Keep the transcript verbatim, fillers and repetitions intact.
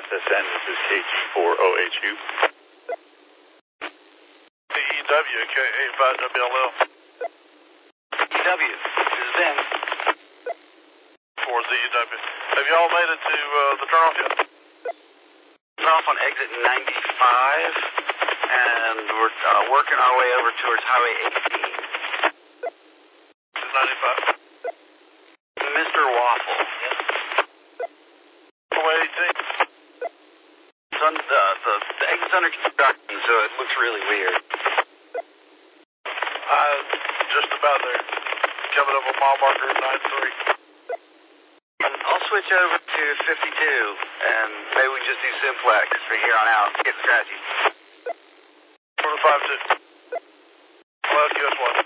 S S N, this is K G four O H U. D E W, K eight five W L L. E W, this is Ben. four Z E W. Have y'all made it to uh, the turnoff yet? We're off on exit ninety-five, and we're uh, working our way over towards Highway eighteen. This is ninety-five. Mister Waffle. Highway eighteen. It's on, uh, the, the exit's under construction, so it looks really weird. Uh, just about there. Coming up on mile marker nine three. I'll switch over to fifty-two, and maybe we can just do simplex from here on out. Get scratchy. Quarter five two. Well, U S one.